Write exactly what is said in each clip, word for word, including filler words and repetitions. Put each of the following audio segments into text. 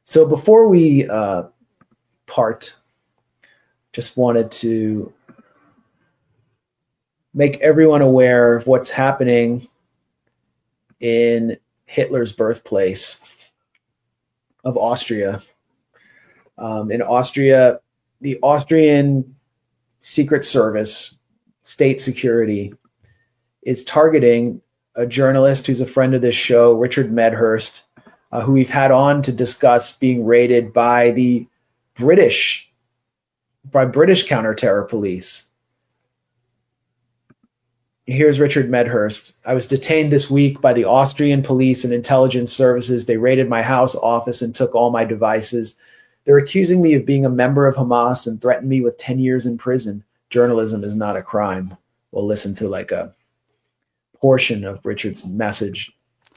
So before we uh, part, just wanted to make everyone aware of what's happening in Hitler's birthplace of Austria. Um, in Austria, the Austrian Secret Service, state security, is targeting a journalist who's a friend of this show, Richard Medhurst, uh, who we've had on to discuss being raided by the British, by British counter-terror police. Here's Richard Medhurst. I was detained this week by the Austrian police and intelligence services. They raided my house, office, and took all my devices. They're accusing me of being a member of Hamas and threatened me with ten years in prison. Journalism is not a crime. We'll listen to like a portion of Richard's message.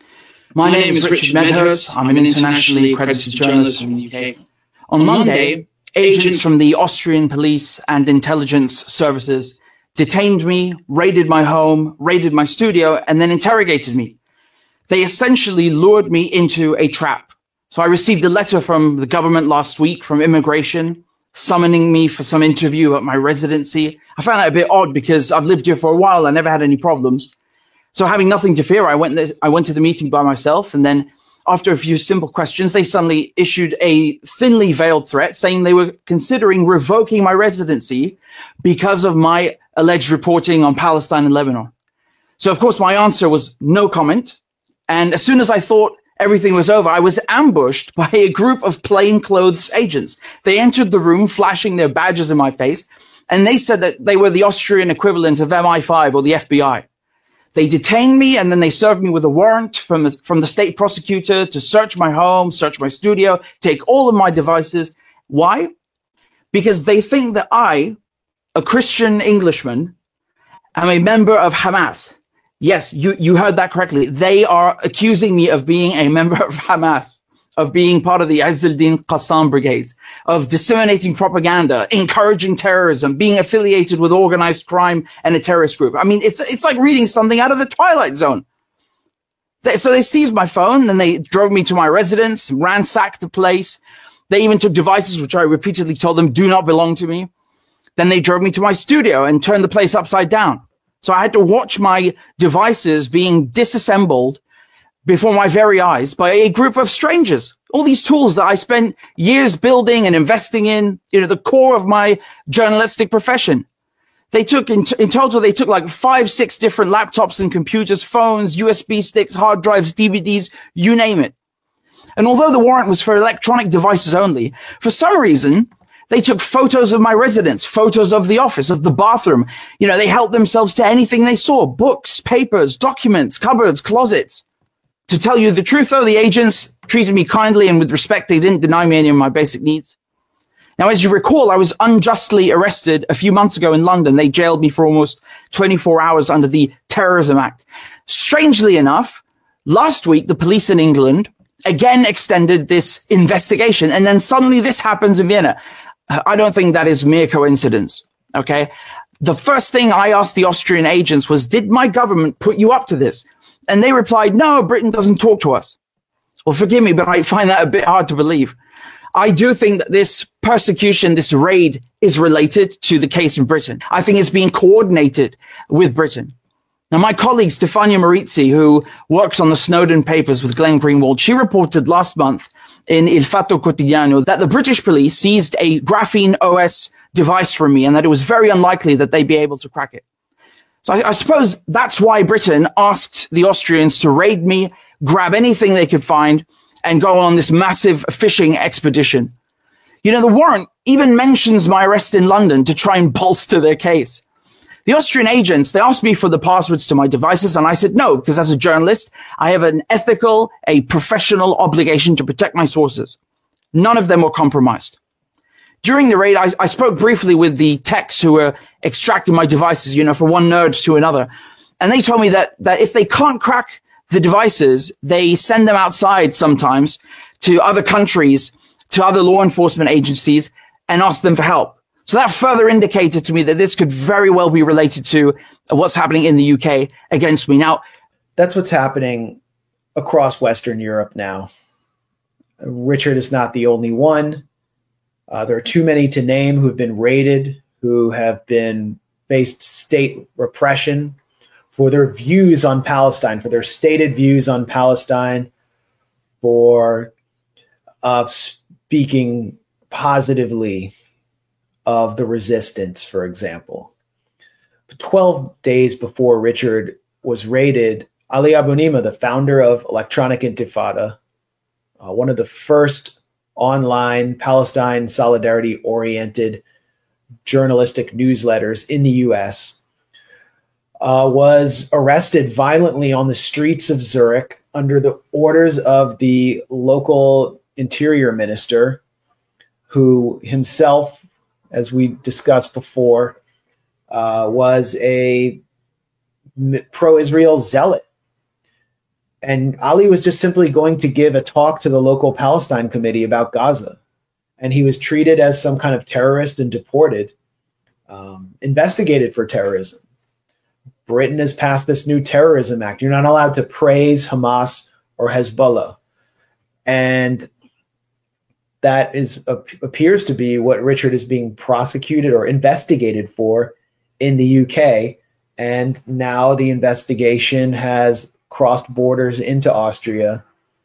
My name is Richard Medhurst. I'm an internationally accredited journalist from the U K. On Monday, agents from the Austrian police and intelligence services detained me, raided my home, raided my studio, and then interrogated me. They essentially lured me into a trap. So I received a letter from the government last week from immigration, summoning me for some interview at my residency. I found that a bit odd because I've lived here for a while. I never had any problems. So having nothing to fear, I went there, I went to the meeting by myself. And then after a few simple questions, they suddenly issued a thinly veiled threat saying they were considering revoking my residency because of my alleged reporting on Palestine and Lebanon. So, of course, my answer was no comment. And as soon as I thought everything was over, I was ambushed by a group of plainclothes agents. They entered the room, flashing their badges in my face, and they said that they were the Austrian equivalent of M I five or the F B I. They detained me, and then they served me with a warrant from the, from the state prosecutor to search my home, search my studio, take all of my devices. Why? Because they think that I, a Christian Englishman, am a member of Hamas. Yes, you, you heard that correctly. They are accusing me of being a member of Hamas, of being part of the Izz al-Din Qassam brigades, of disseminating propaganda, encouraging terrorism, being affiliated with organized crime and a terrorist group. I mean, it's it's like reading something out of the Twilight Zone. They, so they seized my phone and they drove me to my residence, ransacked the place. They even took devices which I repeatedly told them do not belong to me. Then they drove me to my studio and turned the place upside down. So I had to watch my devices being disassembled before my very eyes by a group of strangers. All these tools that I spent years building and investing in, you know, the core of my journalistic profession. They took, in, t- in total, they took like five, six different laptops and computers, phones, U S B sticks, hard drives, D V Ds, you name it. And although the warrant was for electronic devices only, for some reason, they took photos of my residence, photos of the office, of the bathroom. You know, they helped themselves to anything they saw, books, papers, documents, cupboards, closets. To tell you the truth, though, the agents treated me kindly and with respect. They didn't deny me any of my basic needs. Now, as you recall, I was unjustly arrested a few months ago in London. They jailed me for almost twenty-four hours under the Terrorism Act. Strangely enough, last week, the police in England again extended this investigation. And then suddenly this happens in Vienna. I don't think that is mere coincidence. Okay. The first thing I asked the Austrian agents was, did my government put you up to this? And they replied, no, Britain doesn't talk to us. Well, forgive me, but I find that a bit hard to believe. I do think that this persecution, this raid is related to the case in Britain. I think it's being coordinated with Britain. Now, my colleague, Stefania Marizzi, who works on the Snowden papers with Glenn Greenwald, she reported last month in Il Fatto Quotidiano that the British police seized a Graphene O S device from me and that it was very unlikely that they'd be able to crack it. So I, I suppose that's why Britain asked the Austrians to raid me, grab anything they could find, and go on this massive fishing expedition. You know, the warrant even mentions my arrest in London to try and bolster their case. The Austrian agents, they asked me for the passwords to my devices, and I said no, because as a journalist, I have an ethical, a professional obligation to protect my sources. None of them were compromised. During the raid, I, I spoke briefly with the techs who were extracting my devices, you know, from one nerd to another. And they told me that, that if they can't crack the devices, they send them outside sometimes to other countries, to other law enforcement agencies, and ask them for help. So that further indicated to me that this could very well be related to what's happening in the U K against me. Now, that's what's happening across Western Europe now. Richard is not the only one. Uh, there are too many to name who have been raided, who have been faced state repression for their views on Palestine, for their stated views on Palestine, for uh, speaking positively of the resistance, for example. But twelve days before Richard was raided, Ali Abu Nima, the founder of Electronic Intifada, uh, one of the first online Palestine solidarity-oriented journalistic newsletters in the U S, uh, was arrested violently on the streets of Zurich under the orders of the local interior minister, who himself, as we discussed before, uh, was a pro-Israel zealot. And Ali was just simply going to give a talk to the local Palestine committee about Gaza. And he was treated as some kind of terrorist and deported, um, investigated for terrorism. Britain has passed this new terrorism act. You're not allowed to praise Hamas or Hezbollah. And that is uh, appears to be what Richard is being prosecuted or investigated for in the U K. And now the investigation has crossed borders into Austria.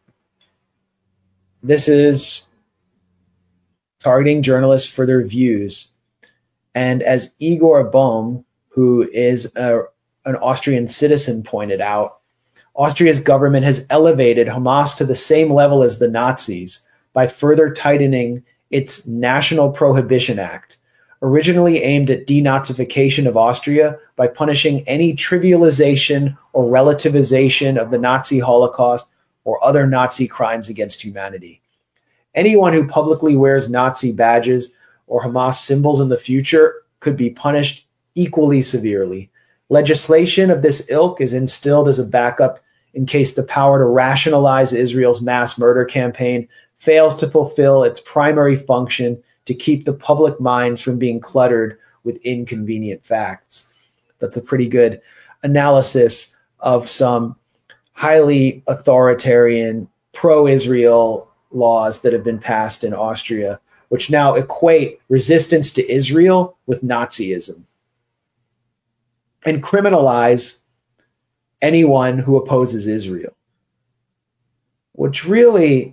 This is targeting journalists for their views. And as Igor Bohm, who is a, an Austrian citizen, pointed out, Austria's government has elevated Hamas to the same level as the Nazis by further tightening its National Prohibition Act, originally aimed at denazification of Austria by punishing any trivialization or relativization of the Nazi Holocaust or other Nazi crimes against humanity. Anyone who publicly wears Nazi badges or Hamas symbols in the future could be punished equally severely. Legislation of this ilk is instilled as a backup in case the power to rationalize Israel's mass murder campaign fails to fulfill its primary function to keep the public minds from being cluttered with inconvenient facts. That's a pretty good analysis of some highly authoritarian pro-Israel laws that have been passed in Austria, which now equate resistance to Israel with Nazism and criminalize anyone who opposes Israel, which really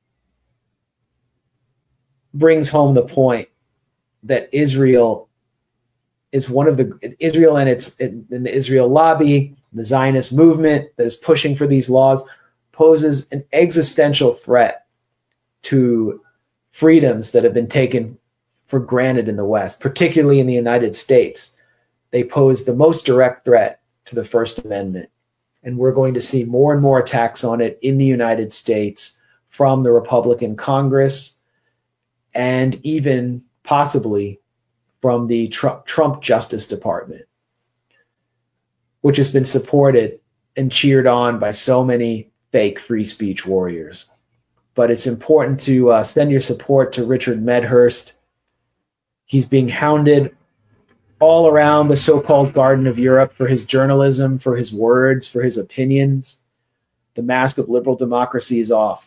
brings home the point that Israel is one of the Israel and its and the Israel lobby, the Zionist movement that is pushing for these laws, poses an existential threat to freedoms that have been taken for granted in the West, particularly in the United States. They pose the most direct threat to the First Amendment. And we're going to see more and more attacks on it in the United States from the Republican Congress and even possibly from the Trump, Trump Justice Department, which has been supported and cheered on by so many fake free speech warriors. But it's important to uh, send your support to Richard Medhurst. He's being hounded all around the so-called Garden of Europe for his journalism, for his words, for his opinions. The mask of liberal democracy is off.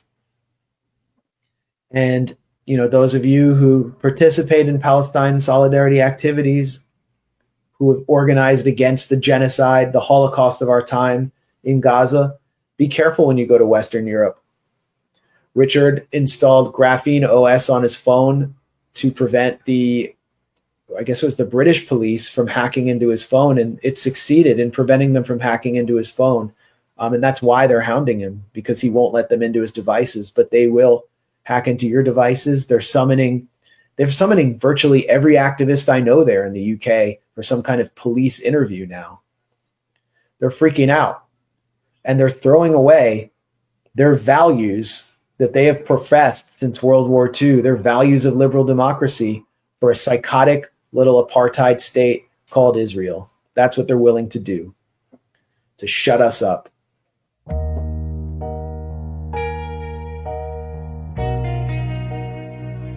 And, you know, those of you who participate in Palestine solidarity activities, who have organized against the genocide, the Holocaust of our time in Gaza, be careful when you go to Western Europe. Richard installed Graphene O S on his phone to prevent the, I guess it was the British police, from hacking into his phone, and it succeeded in preventing them from hacking into his phone. Um, and that's why they're hounding him, because he won't let them into his devices, but they will hack into your devices. They're summoning, they're summoning virtually every activist I know there in the U K for some kind of police interview now. They're freaking out, and they're throwing away their values that they have professed since World War Two, their values of liberal democracy, for a psychotic little apartheid state called Israel. That's what they're willing to do, to shut us up.